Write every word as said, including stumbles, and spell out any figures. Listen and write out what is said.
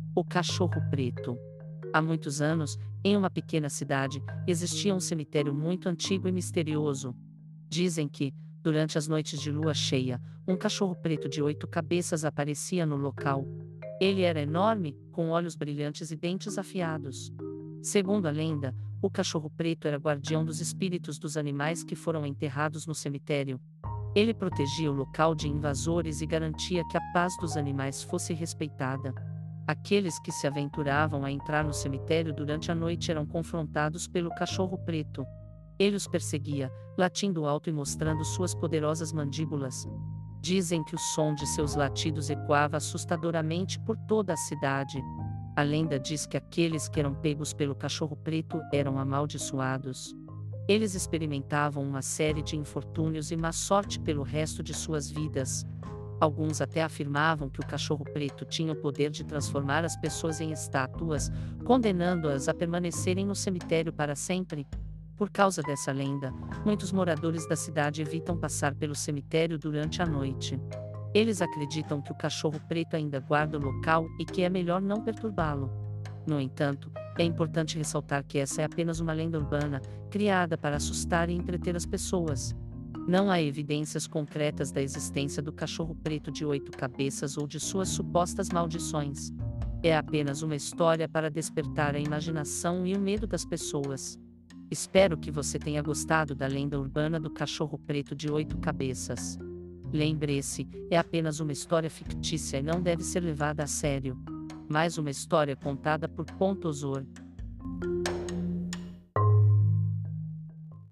O cachorro preto. Há muitos anos, em uma pequena cidade, existia um cemitério muito antigo e misterioso. Dizem que, durante as noites de lua cheia, um cachorro preto de oito cabeças aparecia no local. Ele era enorme, com olhos brilhantes e dentes afiados. Segundo a lenda, o cachorro preto era guardião dos espíritos dos animais que foram enterrados no cemitério. Ele protegia o local de invasores e garantia que a paz dos animais fosse respeitada. Aqueles que se aventuravam a entrar no cemitério durante a noite eram confrontados pelo cachorro preto. Ele os perseguia, latindo alto e mostrando suas poderosas mandíbulas. Dizem que o som de seus latidos ecoava assustadoramente por toda a cidade. A lenda diz que aqueles que eram pegos pelo cachorro preto eram amaldiçoados. Eles experimentavam uma série de infortúnios e má sorte pelo resto de suas vidas. Alguns até afirmavam que o cachorro preto tinha o poder de transformar as pessoas em estátuas, condenando-as a permanecerem no cemitério para sempre. Por causa dessa lenda, muitos moradores da cidade evitam passar pelo cemitério durante a noite. Eles acreditam que o cachorro preto ainda guarda o local e que é melhor não perturbá-lo. No entanto, é importante ressaltar que essa é apenas uma lenda urbana, criada para assustar e entreter as pessoas. Não há evidências concretas da existência do cachorro preto de oito cabeças ou de suas supostas maldições. É apenas uma história para despertar a imaginação e o medo das pessoas. Espero que você tenha gostado da lenda urbana do cachorro preto de oito cabeças. Lembre-se, é apenas uma história fictícia e não deve ser levada a sério. Mais uma história contada por Pontosor.